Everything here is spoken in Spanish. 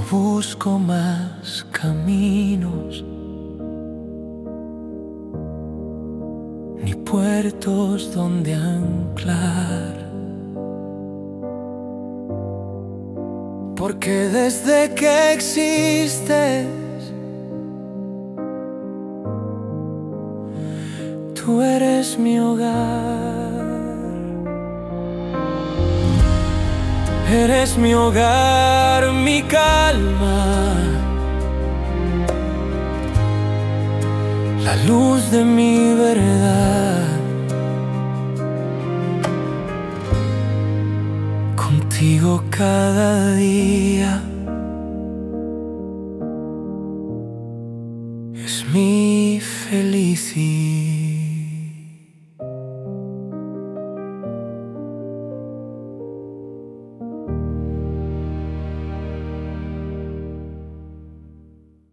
busco más caminos, ni puertos donde anclar, porque desde que existes tú eres mi hogar. Eres mi hogar, mi calma, la luz de mi verdad. Contigo cada día es mi felicidad.